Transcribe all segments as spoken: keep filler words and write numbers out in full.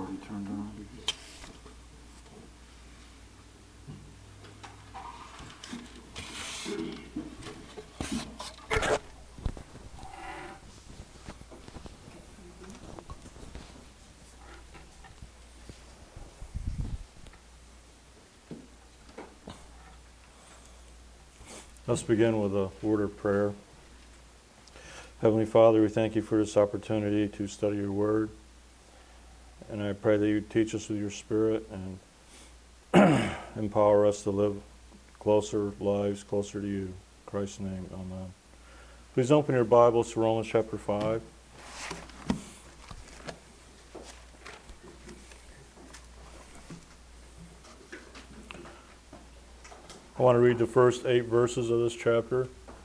be turned on. Let's begin with a word of prayer. Heavenly Father, we thank you for this opportunity to study your word. And I pray that you teach us with your Spirit and empower us to live closer lives, closer to you. In Christ's name, amen. Please open your Bibles to Romans chapter five. I want to read the first eight verses of this chapter.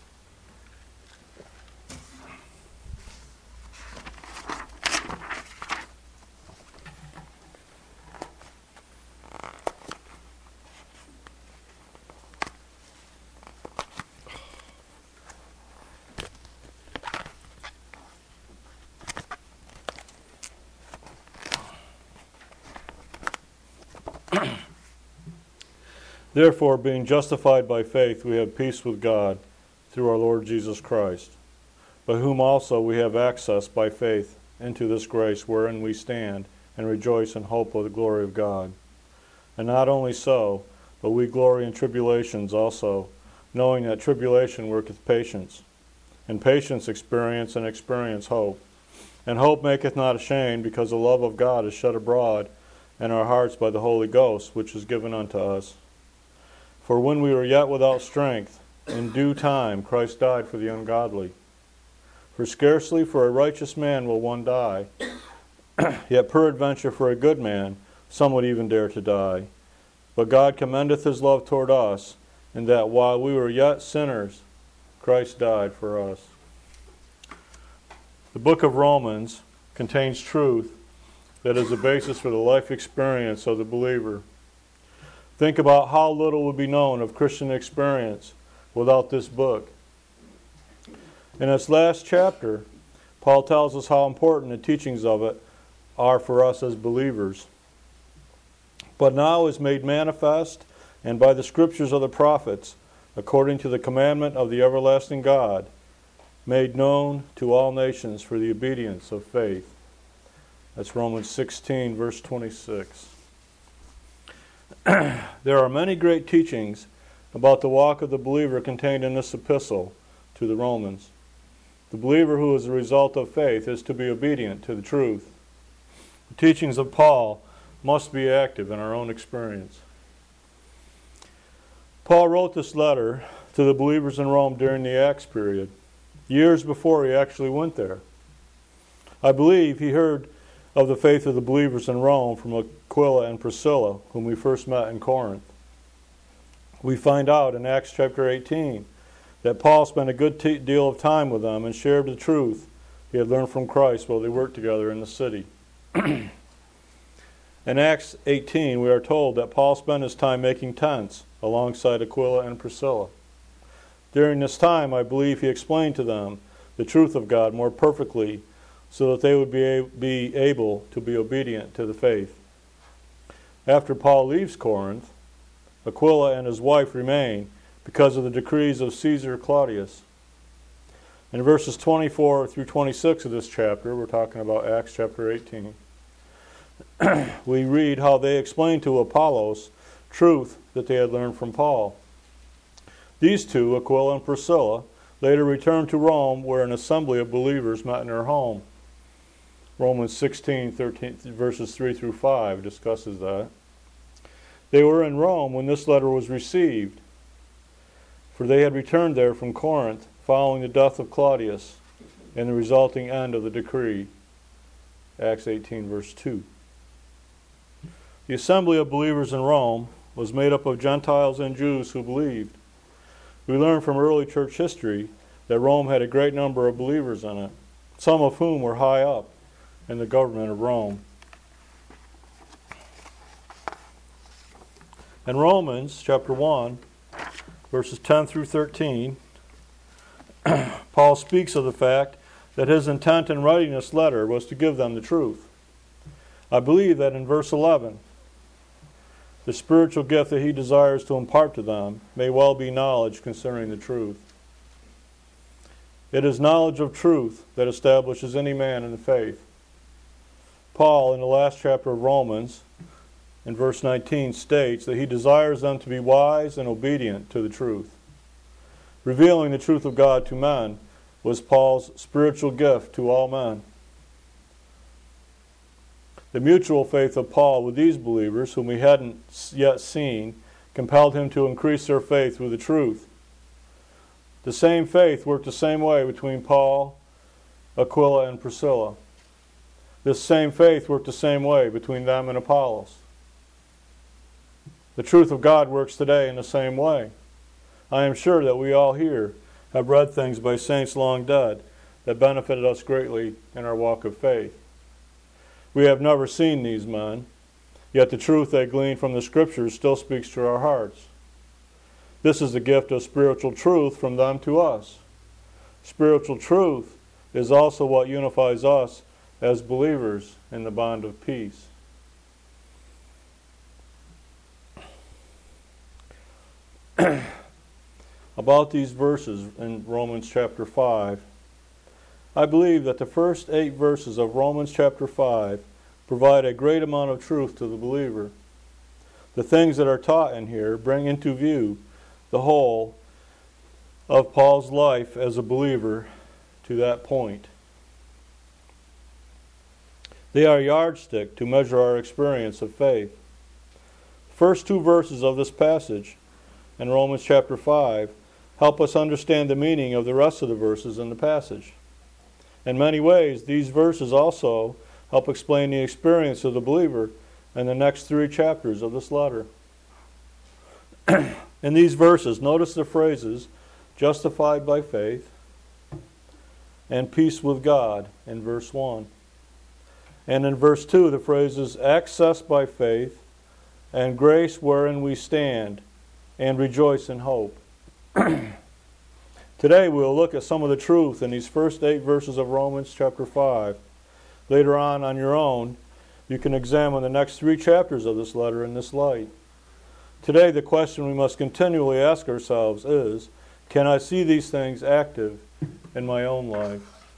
Therefore, being justified by faith, we have peace with God through our Lord Jesus Christ, by whom also we have access by faith into this grace wherein we stand and rejoice in hope of the glory of God. And not only so, but we glory in tribulations also, knowing that tribulation worketh patience, and patience experience, and experience hope. And hope maketh not ashamed, because the love of God is shed abroad in our hearts by the Holy Ghost, which is given unto us. For when we were yet without strength, in due time Christ died for the ungodly. For scarcely for a righteous man will one die, yet peradventure for a good man some would even dare to die. But God commendeth his love toward us, in that while we were yet sinners, Christ died for us. The book of Romans contains truth that is the basis for the life experience of the believer. Think about how little would be known of Christian experience without this book. In its last chapter, Paul tells us how important the teachings of it are for us as believers. But now is made manifest, and by the scriptures of the prophets, according to the commandment of the everlasting God, made known to all nations for the obedience of faith. That's Romans sixteen, verse twenty-six. There are many great teachings about the walk of the believer contained in this epistle to the Romans. The believer who is the result of faith is to be obedient to the truth. The teachings of Paul must be active in our own experience. Paul wrote this letter to the believers in Rome during the Acts period, years before he actually went there. I believe he heard of the faith of the believers in Rome from Aquila and Priscilla, whom we first met in Corinth. We find out in Acts chapter eighteen that Paul spent a good t- deal of time with them and shared the truth he had learned from Christ while they worked together in the city. In Acts eighteen, we are told that Paul spent his time making tents alongside Aquila and Priscilla. During this time, I believe he explained to them the truth of God more perfectly, so that they would be, a- be able to be obedient to the faith. After Paul leaves Corinth, Aquila and his wife remain because of the decrees of Caesar Claudius. In verses twenty-four through twenty-six of this chapter, we're talking about Acts chapter eighteen, we read how they explained to Apollos truth that they had learned from Paul. These two, Aquila and Priscilla, later returned to Rome, where an assembly of believers met in their home. Romans sixteen, thirteen, verses three through five discusses that. They were in Rome when this letter was received, for they had returned there from Corinth following the death of Claudius and the resulting end of the decree. Acts eighteen, verse two. The assembly of believers in Rome was made up of Gentiles and Jews who believed. We learn from early church history that Rome had a great number of believers in it, some of whom were high up in the government of Rome. In Romans chapter one, verses ten through thirteen, Paul speaks of the fact that his intent in writing this letter was to give them the truth. I believe that in verse eleven, the spiritual gift that he desires to impart to them may well be knowledge concerning the truth. It is knowledge of truth that establishes any man in the faith. Paul, in the last chapter of Romans, in verse nineteen, states that he desires them to be wise and obedient to the truth. Revealing the truth of God to men was Paul's spiritual gift to all men. The mutual faith of Paul with these believers, whom he hadn't yet seen, compelled him to increase their faith with the truth. The same faith worked the same way between Paul, Aquila, and Priscilla. This same faith worked the same way between them and Apollos. The truth of God works today in the same way. I am sure that we all here have read things by saints long dead that benefited us greatly in our walk of faith. We have never seen these men, yet the truth they glean from the Scriptures still speaks to our hearts. This is the gift of spiritual truth from them to us. Spiritual truth is also what unifies us as believers in the bond of peace. About these verses in Romans chapter five, I believe that the first eight verses of Romans chapter five provide a great amount of truth to the believer. The things that are taught in here bring into view the whole of Paul's life as a believer to that point. They are a yardstick to measure our experience of faith. The first two verses of this passage in Romans chapter five help us understand the meaning of the rest of the verses in the passage. In many ways, these verses also help explain the experience of the believer in the next three chapters of this letter. In these verses, notice the phrases, justified by faith, and peace with God in verse one. And in verse two, the phrases, access by faith, and grace wherein we stand, and rejoice in hope. Today we'll look at some of the truth in these first eight verses of Romans chapter five. Later on, on your own, you can examine the next three chapters of this letter in this light. Today the question we must continually ask ourselves is, can I see these things active in my own life?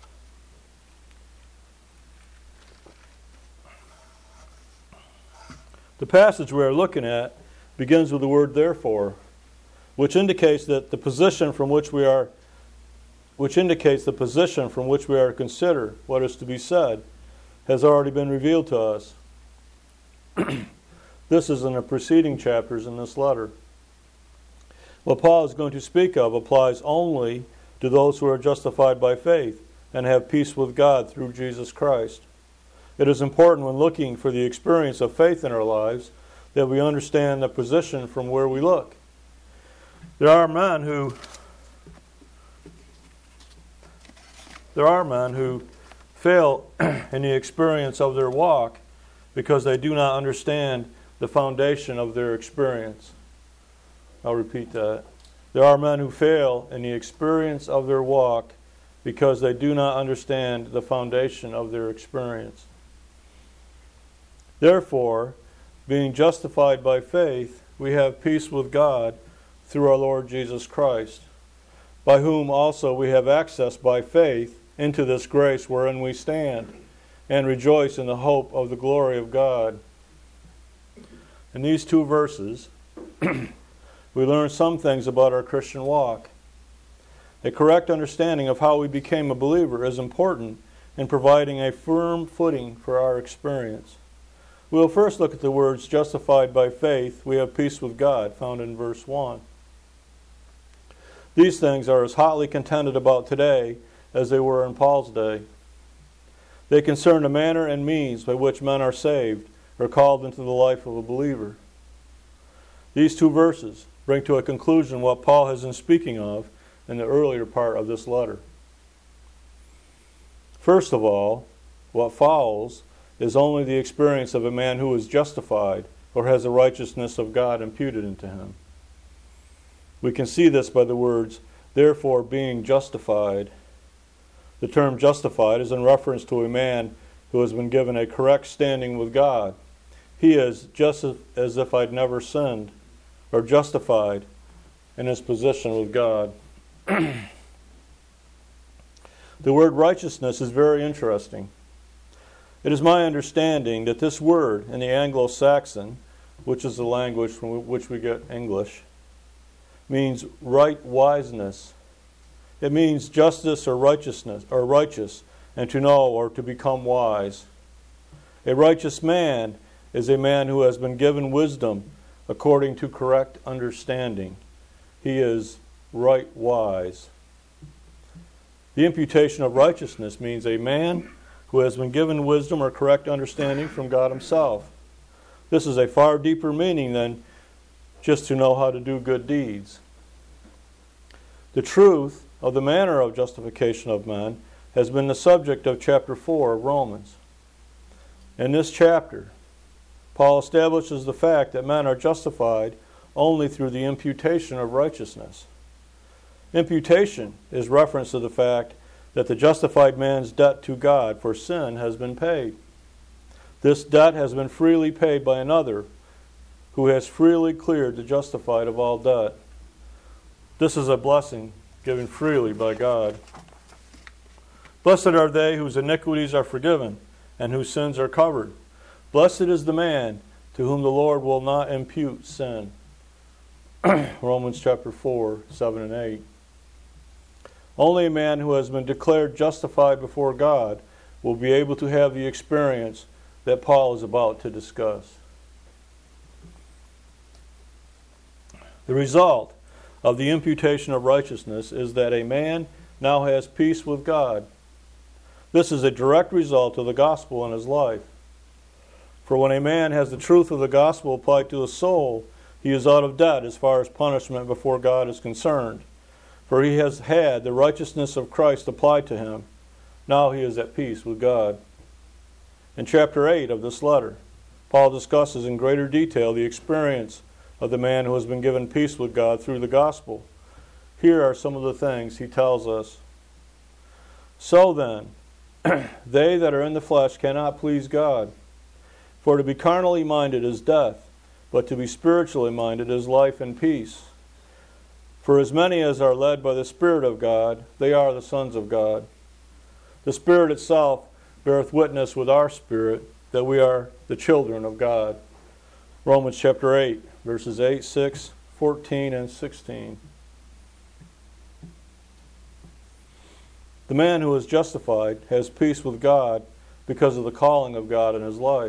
The passage we are looking at begins with the word therefore, which indicates that the position from which we are which indicates the position from which we are to consider what is to be said has already been revealed to us. This is in the preceding chapters in this letter. What Paul is going to speak of applies only to those who are justified by faith and have peace with God through Jesus Christ. It is important when looking for the experience of faith in our lives that we understand the position from where we look. There are men who there are men who fail in the experience of their walk because they do not understand the foundation of their experience. I'll repeat that. There are men who fail in the experience of their walk because they do not understand the foundation of their experience. Therefore, being justified by faith, we have peace with God through our Lord Jesus Christ, by whom also we have access by faith into this grace wherein we stand, and rejoice in the hope of the glory of God. In these two verses, we learn some things about our Christian walk. A correct understanding of how we became a believer is important in providing a firm footing for our experience. We'll first look at the words justified by faith, we have peace with God, found in verse one. These things are as hotly contended about today as they were in Paul's day. They concern the manner and means by which men are saved or called into the life of a believer. These two verses bring to a conclusion what Paul has been speaking of in the earlier part of this letter. First of all, what follows is only the experience of a man who is justified or has the righteousness of God imputed into him. We can see this by the words, therefore being justified. The term justified is in reference to a man who has been given a correct standing with God. He is just as if I'd never sinned, or justified in his position with God. The word righteousness is very interesting. It is my understanding that this word in the Anglo-Saxon, which is the language from which we get English, means right wiseness. It means justice or righteousness, or righteous, and to know or to become wise. A righteous man is a man who has been given wisdom according to correct understanding. He is right wise. The imputation of righteousness means a man who has been given wisdom or correct understanding from God himself. This is a far deeper meaning than just to know how to do good deeds. The truth of the manner of justification of men has been the subject of chapter four of Romans. In this chapter, Paul establishes the fact that men are justified only through the imputation of righteousness. Imputation is reference to the fact that the justified man's debt to God for sin has been paid. This debt has been freely paid by another who has freely cleared the justified of all debt. This is a blessing given freely by God. Blessed are they whose iniquities are forgiven and whose sins are covered. Blessed is the man to whom the Lord will not impute sin. Romans chapter four, seven and eight. Only a man who has been declared justified before God will be able to have the experience that Paul is about to discuss. The result of the imputation of righteousness is that a man now has peace with God. This is a direct result of the gospel in his life. For when a man has the truth of the gospel applied to his soul, he is out of debt as far as punishment before God is concerned. For he has had the righteousness of Christ applied to him. Now he is at peace with God. In chapter eight of this letter, Paul discusses in greater detail the experience of the man who has been given peace with God through the gospel. Here are some of the things he tells us. So then, they that are in the flesh cannot please God. For to be carnally minded is death, but to be spiritually minded is life and peace. For as many as are led by the Spirit of God, they are the sons of God. The Spirit itself beareth witness with our spirit that we are the children of God. Romans chapter eight, verses eight, six, fourteen, and sixteen. The man who is justified has peace with God because of the calling of God in his life.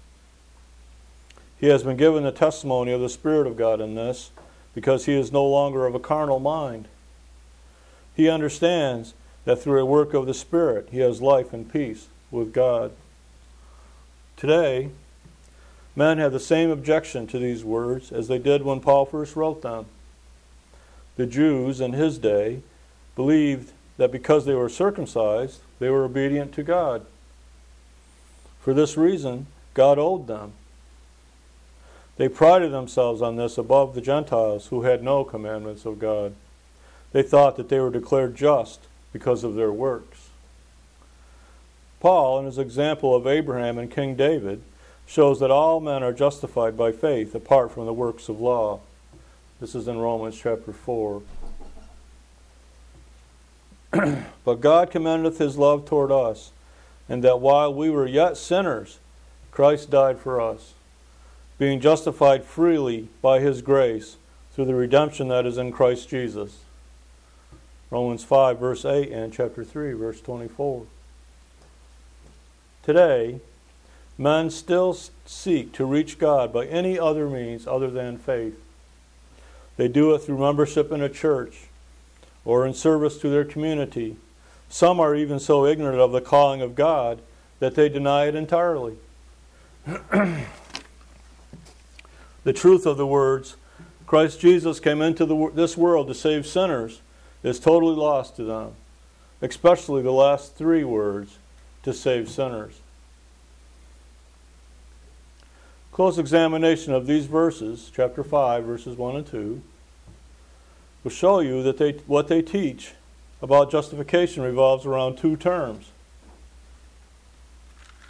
He has been given the testimony of the Spirit of God in this, because he is no longer of a carnal mind. He understands that through a work of the Spirit, he has life and peace with God. Today, men have the same objection to these words as they did when Paul first wrote them. The Jews in his day believed that because they were circumcised, they were obedient to God. For this reason, God owed them. They prided themselves on this above the Gentiles who had no commandments of God. They thought that they were declared just because of their works. Paul, in his example of Abraham and King David, shows that all men are justified by faith apart from the works of law. This is in Romans chapter four. But God commendeth his love toward us, and that while we were yet sinners, Christ died for us, being justified freely by his grace through the redemption that is in Christ Jesus. Romans five, verse eight, and chapter three, verse twenty-four. Today, men still seek to reach God by any other means other than faith. They do it through membership in a church or in service to their community. Some are even so ignorant of the calling of God that they deny it entirely. The truth of the words, Christ Jesus came into the, this world to save sinners, is totally lost to them, especially the last three words, to save sinners. Close examination of these verses, chapter five, verses one and two, will show you that they, what they teach about justification revolves around two terms.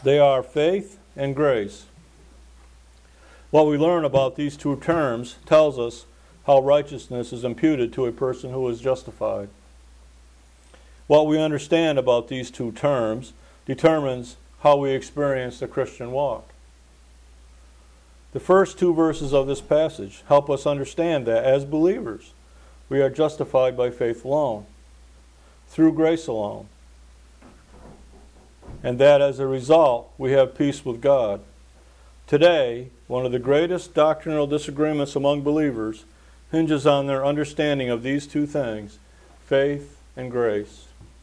They are faith and grace. What we learn about these two terms tells us how righteousness is imputed to a person who is justified. What we understand about these two terms determines how we experience the Christian walk. The first two verses of this passage help us understand that as believers, we are justified by faith alone, through grace alone, and that as a result, we have peace with God. Today, one of the greatest doctrinal disagreements among believers hinges on their understanding of these two things, faith and grace.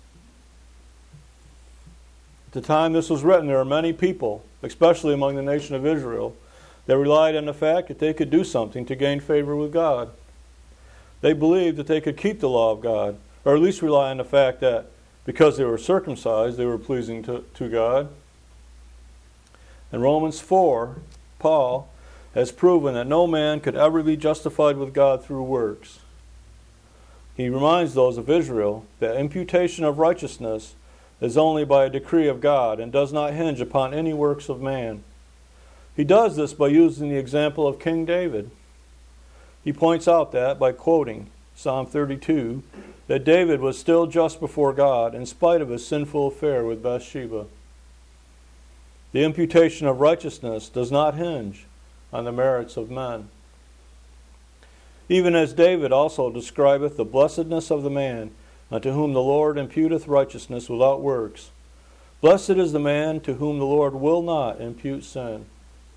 At the time this was written, there were many people, especially among the nation of Israel, that relied on the fact that they could do something to gain favor with God. They believed that they could keep the law of God, or at least rely on the fact that because they were circumcised, they were pleasing to, to God. In Romans four, Paul has proven that no man could ever be justified with God through works. He reminds those of Israel that imputation of righteousness is only by a decree of God and does not hinge upon any works of man. He does this by using the example of King David. He points out that, by quoting Psalm thirty-two, that David was still just before God in spite of his sinful affair with Bathsheba. The imputation of righteousness does not hinge on the merits of men. Even as David also describeth the blessedness of the man unto whom the Lord imputeth righteousness without works. Blessed is the man to whom the Lord will not impute sin.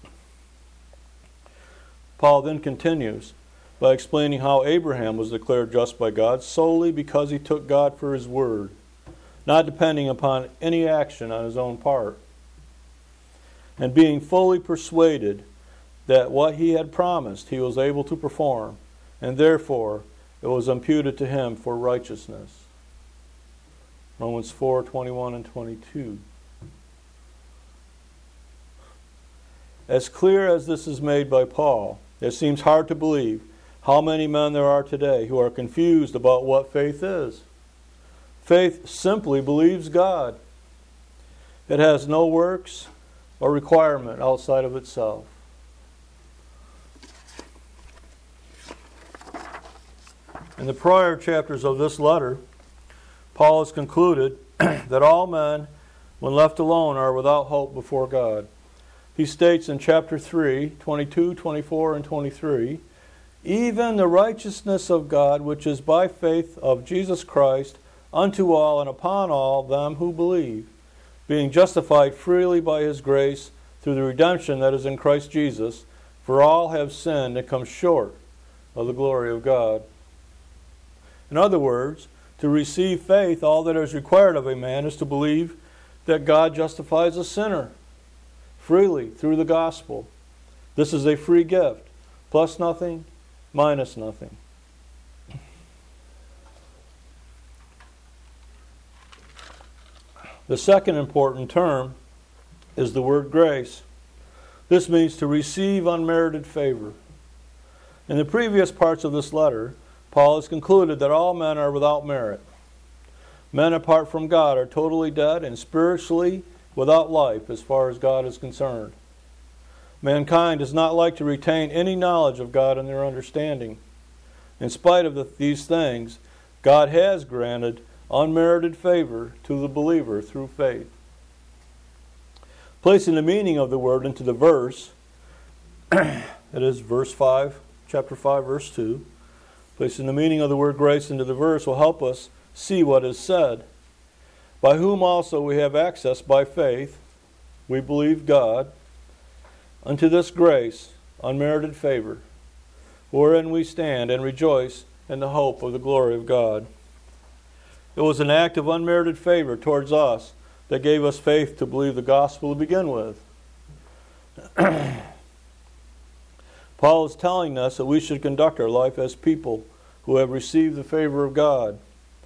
Paul then continues by explaining how Abraham was declared just by God solely because he took God for his word, not depending upon any action on his own part, and being fully persuaded that what he had promised he was able to perform, and therefore it was imputed to him for righteousness. Romans four, twenty-one and twenty-two. As clear as this is made by Paul, it seems hard to believe how many men there are today who are confused about what faith is. Faith simply believes God. It has no works or requirement outside of itself. In the prior chapters of this letter, Paul has concluded that all men, when left alone, are without hope before God. He states in chapter three, twenty-two, twenty-four, and twenty-three, even the righteousness of God, which is by faith of Jesus Christ, unto all and upon all them who believe, being justified freely by his grace through the redemption that is in Christ Jesus, for all have sinned and come short of the glory of God. In other words, to receive faith, all that is required of a man is to believe that God justifies a sinner freely through the gospel. This is a free gift, plus nothing, minus nothing. The second important term is the word grace. This means to receive unmerited favor. In the previous parts of this letter, Paul has concluded that all men are without merit. Men apart from God are totally dead and spiritually without life as far as God is concerned. Mankind does not like to retain any knowledge of God in their understanding. In spite of the, these things, God has granted unmerited favor to the believer through faith. Placing the meaning of the word into the verse, it is verse five, chapter five, verse two. Placing the meaning of the word grace into the verse will help us see what is said. By whom also we have access by faith, we believe God, unto this grace, unmerited favor, wherein we stand and rejoice in the hope of the glory of God. It was an act of unmerited favor towards us that gave us faith to believe the gospel to begin with. Paul is telling us that we should conduct our life as people who have received the favor of God,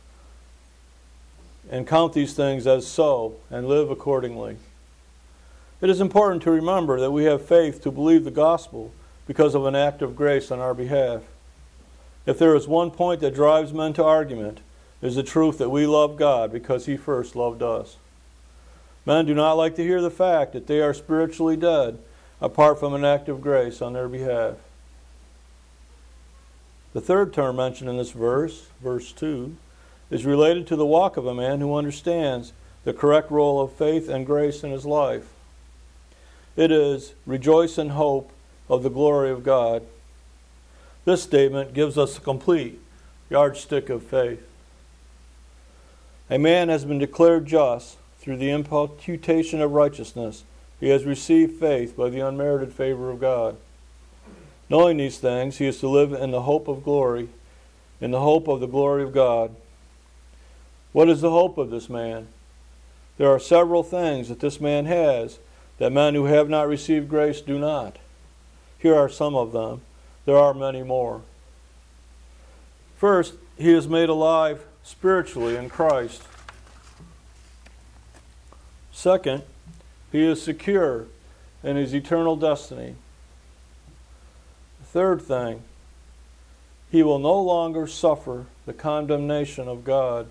and count these things as so, and live accordingly. It is important to remember that we have faith to believe the gospel because of an act of grace on our behalf. If there is one point that drives men to argument, it is the truth that we love God because He first loved us. Men do not like to hear the fact that they are spiritually dead apart from an act of grace on their behalf. The third term mentioned in this verse, verse two, is related to the walk of a man who understands the correct role of faith and grace in his life. It is, rejoice in hope of the glory of God. This statement gives us a complete yardstick of faith. A man has been declared just through the imputation of righteousness. He has received faith by the unmerited favor of God. Knowing these things, he is to live in the hope of glory, in the hope of the glory of God. What is the hope of this man? There are several things that this man has that men who have not received grace do not. Here are some of them. There are many more. First, he is made alive spiritually in Christ. Second, he is secure in his eternal destiny. Third thing, he will no longer suffer the condemnation of God.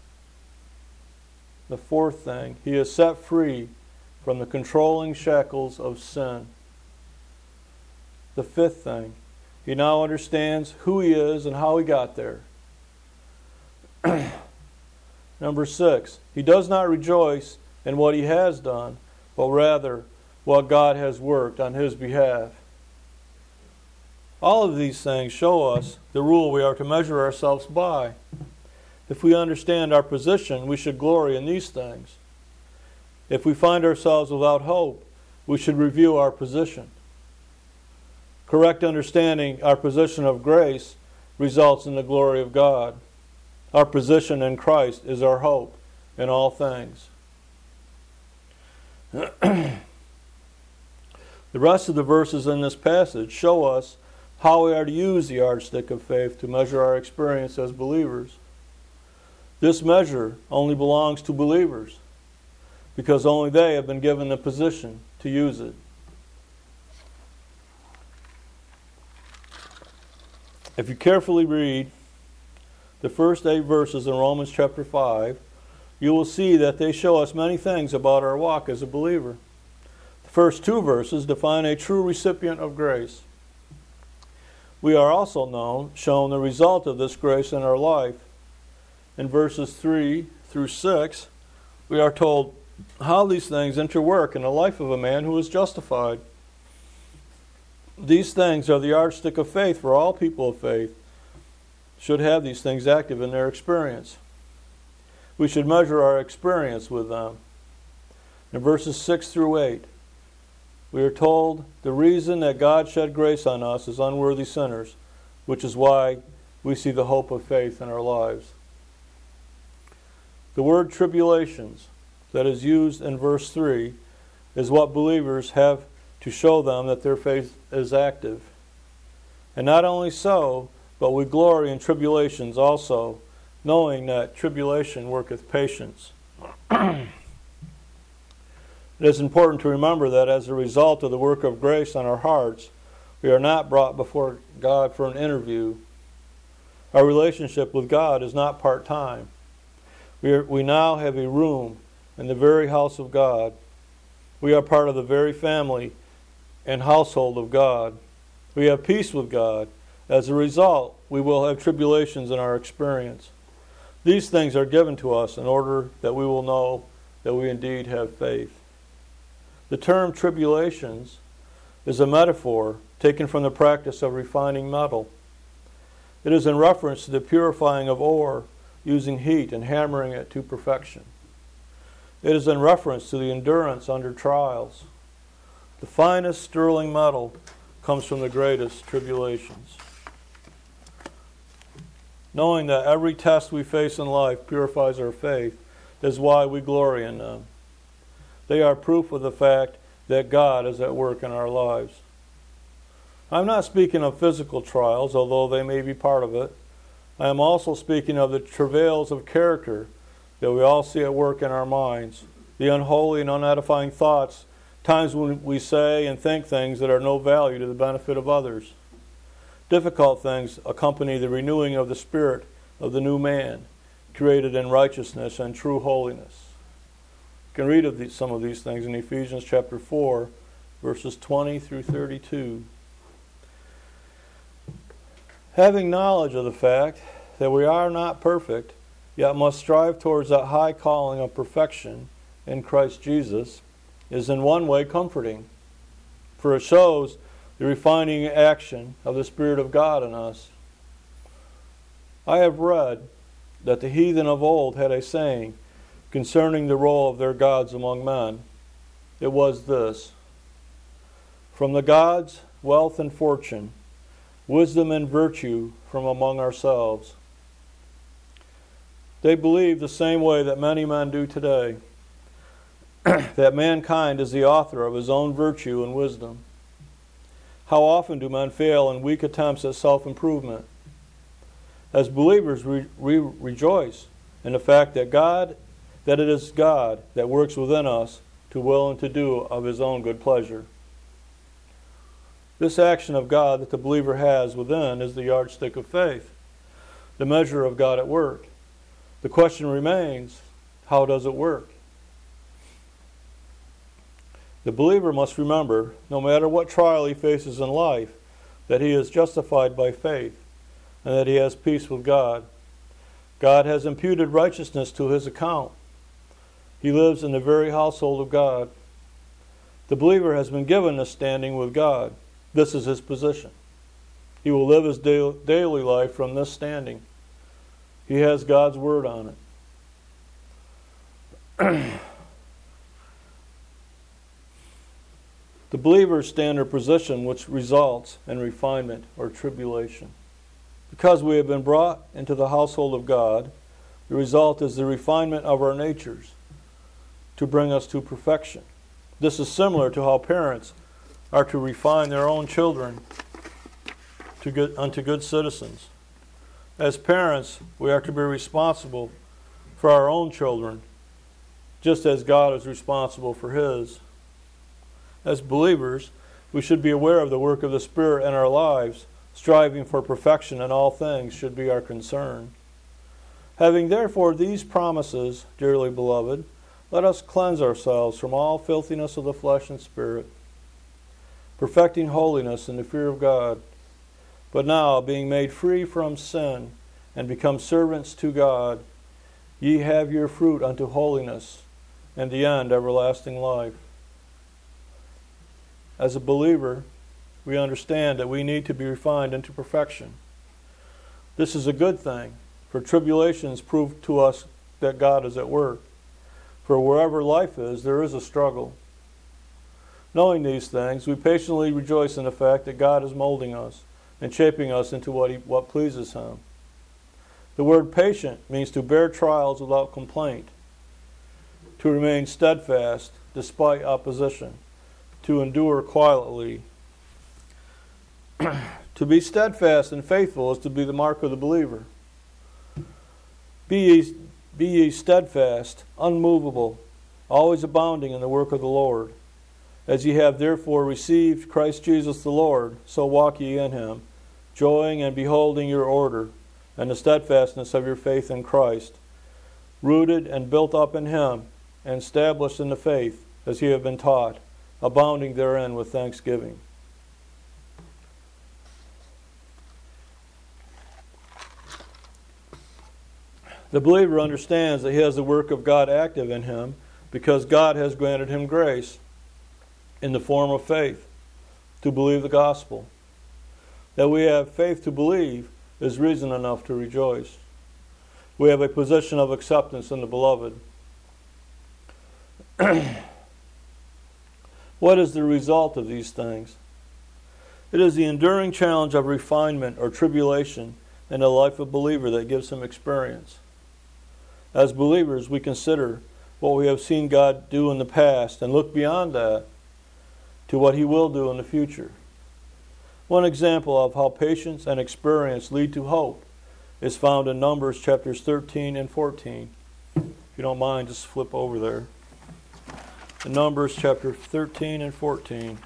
The fourth thing, he is set free from the controlling shackles of sin. The fifth thing, he now understands who he is and how he got there. Number six, he does not rejoice in what he has done, but rather what God has worked on his behalf. All of these things show us the rule we are to measure ourselves by. If we understand our position, we should glory in these things. If we find ourselves without hope, we should review our position. Correct understanding our position of grace results in the glory of God. Our position in Christ is our hope in all things. The rest of the verses in this passage show us how we are to use the yardstick of faith to measure our experience as believers. This measure only belongs to believers because only they have been given the position to use it. If you carefully read the first eight verses in Romans chapter five, you will see that they show us many things about our walk as a believer. The first two verses define a true recipient of grace. We are also known, shown the result of this grace in our life. In verses three through six, we are told how these things interwork in the life of a man who is justified. These things are the yardstick of faith for all people of faith. Should have these things active in their experience. We should measure our experience with them. In verses six through eight, we are told the reason that God shed grace on us as unworthy sinners, which is why we see the hope of faith in our lives. The word tribulations that is used in verse three is what believers have to show them that their faith is active. And not only so, but we glory in tribulations also, knowing that tribulation worketh patience. It is important to remember that as a result of the work of grace on our hearts, we are not brought before God for an interview. Our relationship with God is not part-time. We, are, we now have a room in the very house of God. We are part of the very family and household of God. We have peace with God. As a result, we will have tribulations in our experience. These things are given to us in order that we will know that we indeed have faith. The term tribulations is a metaphor taken from the practice of refining metal. It is in reference to the purifying of ore using heat and hammering it to perfection. It is in reference to the endurance under trials. The finest sterling metal comes from the greatest tribulations. Knowing that every test we face in life purifies our faith is why we glory in them. They are proof of the fact that God is at work in our lives. I'm not speaking of physical trials, although they may be part of it. I am also speaking of the travails of character that we all see at work in our minds, the unholy and unedifying thoughts, times when we say and think things that are no value to the benefit of others. Difficult things accompany the renewing of the spirit of the new man, created in righteousness and true holiness. can read of these, some of these things in Ephesians chapter four, verses twenty through thirty-two. Having knowledge of the fact that we are not perfect, yet must strive towards that high calling of perfection in Christ Jesus, is in one way comforting, for it shows the refining action of the Spirit of God in us. I have read that the heathen of old had a saying concerning the role of their gods among men. It was this: from the gods, wealth and fortune, wisdom and virtue from among ourselves. They believed the same way that many men do today, that mankind is the author of his own virtue and wisdom. How often do men fail in weak attempts at self-improvement? As believers, we, we rejoice in the fact that God, that it is God that works within us to will and to do of his own good pleasure. This action of God that the believer has within is the yardstick of faith, the measure of God at work. The question remains, how does it work? The believer must remember, no matter what trial he faces in life, that he is justified by faith and that he has peace with God. God has imputed righteousness to his account. He lives in the very household of God. The believer has been given this standing with God. This is his position. He will live his daily life from this standing. He has God's word on it. The believers stand in a position which results in refinement or tribulation. Because we have been brought into the household of God, the result is the refinement of our natures to bring us to perfection. This is similar to how parents are to refine their own children to good, unto good citizens. As parents, we are to be responsible for our own children, just as God is responsible for his. As believers, we should be aware of the work of the Spirit in our lives. Striving for perfection in all things should be our concern. Having therefore these promises, dearly beloved, let us cleanse ourselves from all filthiness of the flesh and spirit, perfecting holiness in the fear of God. But now, being made free from sin and become servants to God, ye have your fruit unto holiness, and the end everlasting life. As a believer, we understand that we need to be refined into perfection. This is a good thing, for tribulations prove to us that God is at work. For wherever life is, there is a struggle. Knowing these things, we patiently rejoice in the fact that God is molding us and shaping us into what, he, what pleases him. The word patient means to bear trials without complaint, to remain steadfast despite opposition, to endure quietly. To be steadfast and faithful is to be the mark of the believer. Be ye, be ye steadfast, unmovable, always abounding in the work of the Lord. As ye have therefore received Christ Jesus the Lord, so walk ye in him, joying and beholding your order, and the steadfastness of your faith in Christ, rooted and built up in him, and established in the faith, as ye have been taught, abounding therein with thanksgiving. The believer understands that he has the work of God active in him because God has granted him grace in the form of faith to believe the gospel. That we have faith to believe is reason enough to rejoice. We have a position of acceptance in the beloved. What is the result of these things? It is the enduring challenge of refinement or tribulation in the life of a believer that gives him experience. As believers, we consider what we have seen God do in the past and look beyond that to what he will do in the future. One example of how patience and experience lead to hope is found in Numbers chapters thirteen and fourteen. If you don't mind, just flip over there. In Numbers chapter thirteen and fourteen.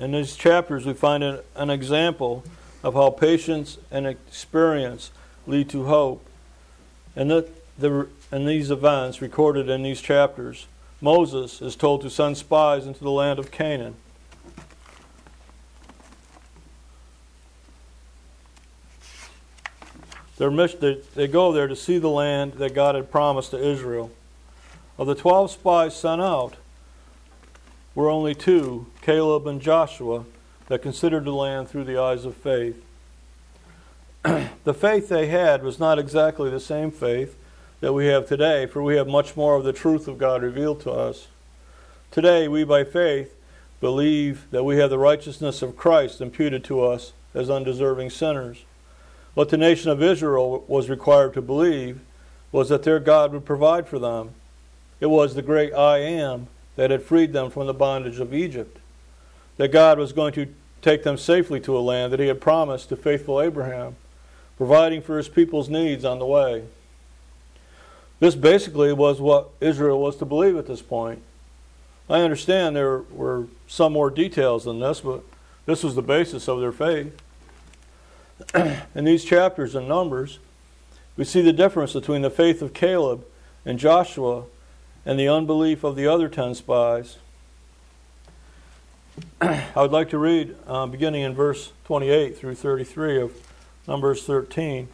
in these chapters we find an, an example of how patience and experience lead to hope. And that the, in these events recorded in these chapters, Moses is told to send spies into the land of Canaan. Their mission, they, they go there to see the land that God had promised to Israel. Of the twelve spies sent out, were only two, Caleb and Joshua, that considered the land through the eyes of faith. The faith they had was not exactly the same faith that we have today, for we have much more of the truth of God revealed to us. Today, we by faith believe that we have the righteousness of Christ imputed to us as undeserving sinners. What the nation of Israel was required to believe was that their God would provide for them. It was the great I Am that had freed them from the bondage of Egypt. That God was going to take them safely to a land that He had promised to faithful Abraham, providing for His people's needs on the way. This basically was what Israel was to believe at this point. I understand there were some more details than this, but this was the basis of their faith. In these chapters and Numbers, we see the difference between the faith of Caleb and Joshua and the unbelief of the other ten spies. I would like to read uh, beginning in verse twenty-eight through thirty-three of Numbers thirteen.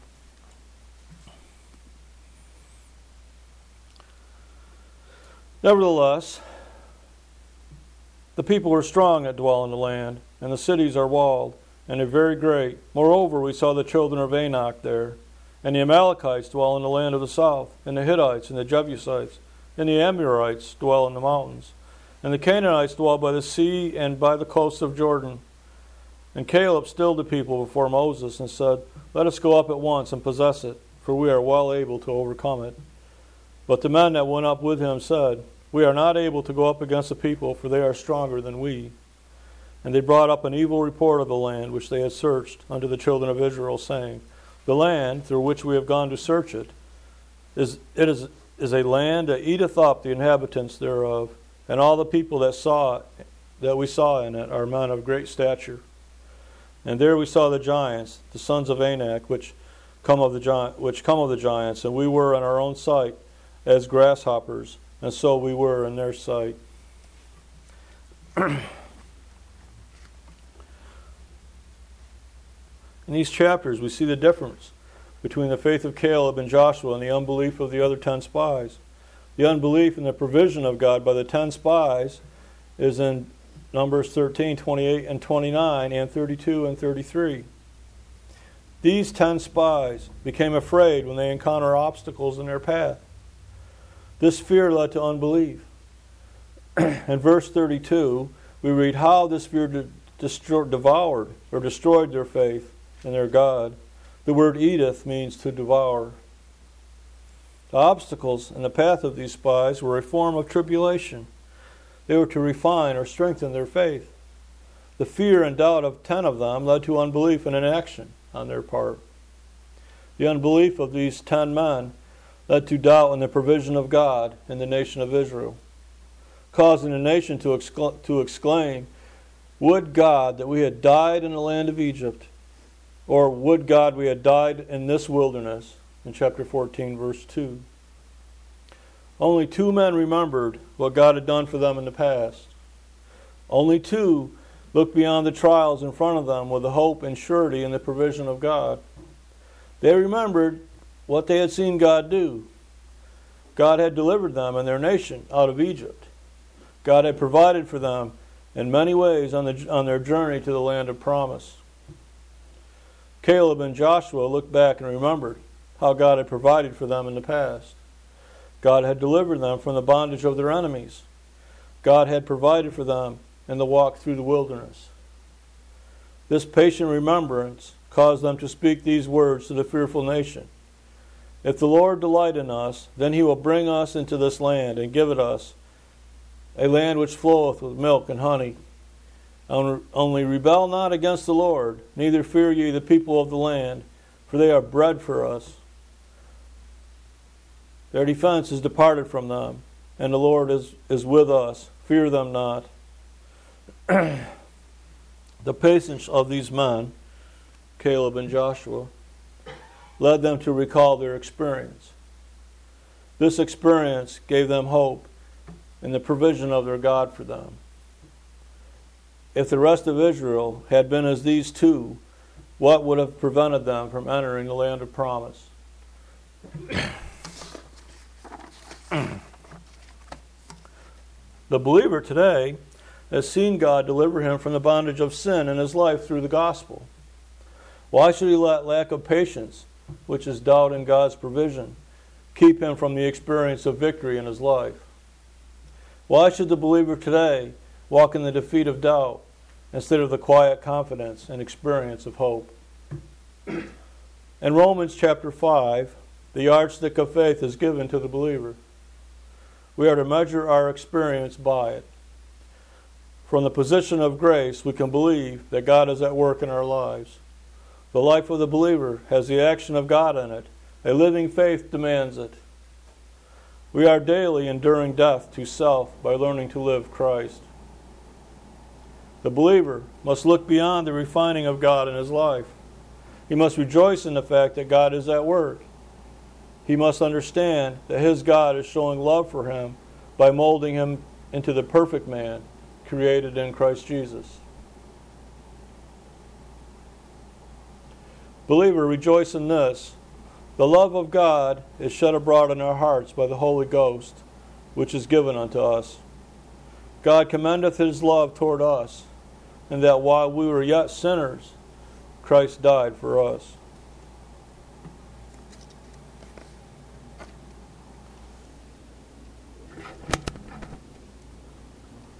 Nevertheless, the people were strong that dwell in the land, and the cities are walled, and are very great. Moreover, we saw the children of Anak there, and the Amalekites dwell in the land of the south, and the Hittites, and the Jebusites, and the Amorites dwell in the mountains, and the Canaanites dwell by the sea and by the coast of Jordan. And Caleb stilled the people before Moses and said, Let us go up at once and possess it, for we are well able to overcome it. But the men that went up with him said, We are not able to go up against the people, for they are stronger than we. And they brought up an evil report of the land which they had searched unto the children of Israel, saying, The land through which we have gone to search it, is it is, is a land that eateth up the inhabitants thereof, and all the people that saw it, that we saw in it are men of great stature. And there we saw the giants, the sons of Anak, which come of the gi- which come of the giants, and we were in our own sight as grasshoppers, and so we were in their sight. In these chapters, we see the difference between the faith of Caleb and Joshua and the unbelief of the other ten spies. The unbelief in the provision of God by the ten spies is in Numbers thirteen, twenty-eight, and twenty-nine, and thirty-two and thirty-three. These ten spies became afraid when they encounter obstacles in their path. This fear led to unbelief. In verse thirty-two, we read how this fear de- destroy- devoured or destroyed their faith in their God. The word eateth means to devour. The obstacles in the path of these spies were a form of tribulation. They were to refine or strengthen their faith. The fear and doubt of ten of them led to unbelief and inaction on their part. The unbelief of these ten men led to doubt in the provision of God in the nation of Israel, causing the nation to, excla- to exclaim, Would God that we had died in the land of Egypt, or would God we had died in this wilderness, in chapter fourteen, verse two. Only two men remembered what God had done for them in the past. Only two looked beyond the trials in front of them with the hope and surety in the provision of God. They remembered what they had seen God do. God had delivered them and their nation out of Egypt. God had provided for them in many ways on, the, on their journey to the land of promise. Caleb and Joshua looked back and remembered how God had provided for them in the past. God had delivered them from the bondage of their enemies. God had provided for them in the walk through the wilderness. This patient remembrance caused them to speak these words to the fearful nation. If the Lord delight in us, then He will bring us into this land and give it us, a land which floweth with milk and honey. Only rebel not against the Lord, neither fear ye the people of the land, for they are bread for us. Their defense is departed from them, and the Lord is, is with us. Fear them not. The patience of these men, Caleb and Joshua, led them to recall their experience. This experience gave them hope in the provision of their God for them. If the rest of Israel had been as these two, what would have prevented them from entering the land of promise? The believer today has seen God deliver him from the bondage of sin in his life through the gospel. Why should he let lack of patience, which is doubt in God's provision, keep him from the experience of victory in his life? Why should the believer today walk in the defeat of doubt instead of the quiet confidence and experience of hope? In Romans chapter five, the yardstick of faith is given to the believer. We are to measure our experience by it. From the position of grace, we can believe that God is at work in our lives. The life of the believer has the action of God in it. A living faith demands it. We are daily enduring death to self by learning to live Christ. The believer must look beyond the refining of God in his life. He must rejoice in the fact that God is at work. He must understand that his God is showing love for him by molding him into the perfect man created in Christ Jesus. Believer, rejoice in this. The love of God is shed abroad in our hearts by the Holy Ghost, which is given unto us. God commendeth his love toward us, and that while we were yet sinners, Christ died for us.